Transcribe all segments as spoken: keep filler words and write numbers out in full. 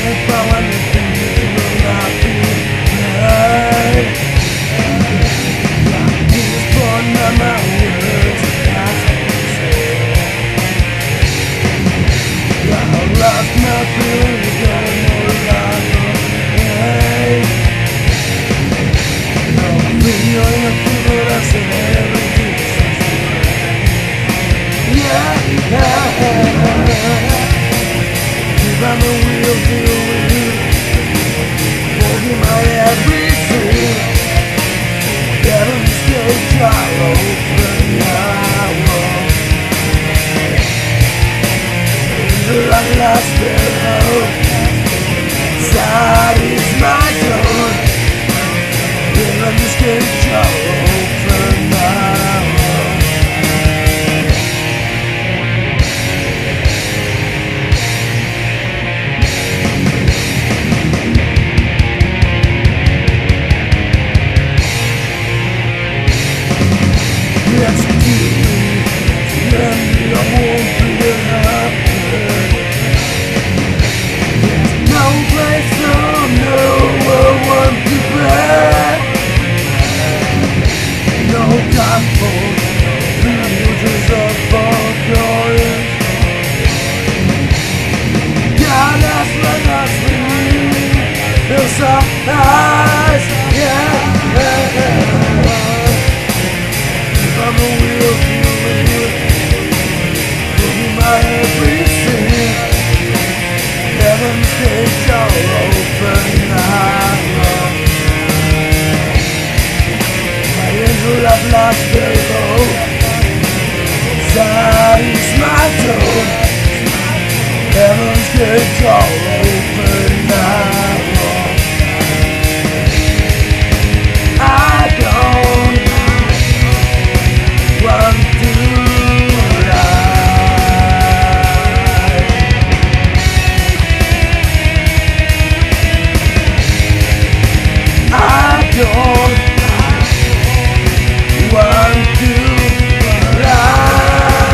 I'm a real deal with you. Holding my everything. Heaven's gates are open now. Angel at last below. That is my throne. Heaven's gates are open now. Let's do it, and I won't give up. There's no place, no, no one to pray. No time for illusions of forgotten. God has let us leave. There's our eyes, yeah, yeah, yeah. I'm a real human. Give me my everything. Heaven's gates are open now. My angel of last below. That is my door. Heaven's gates are open now. I don't want to die. I don't want to die.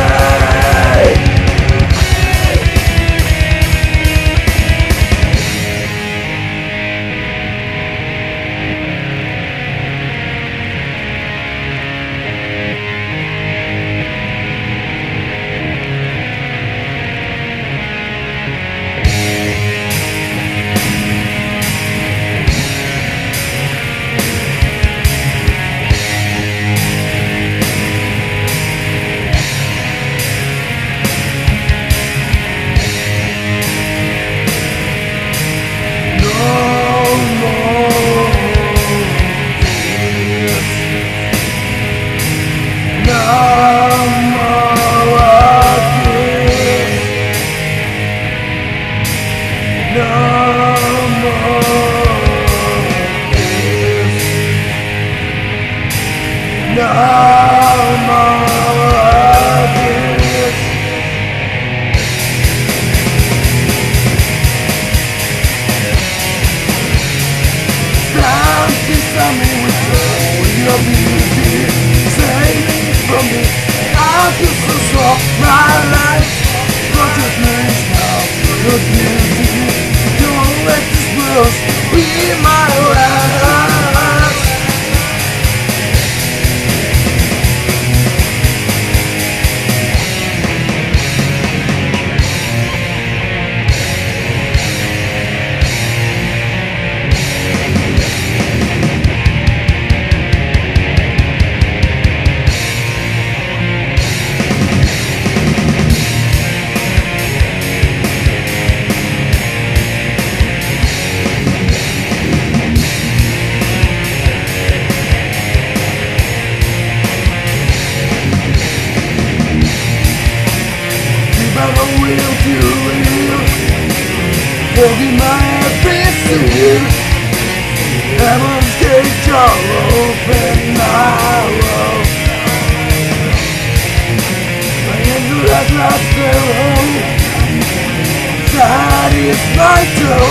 Be my last. Holding my everything. Heaven's gates are open now. My angel has lost their home. That is my throne.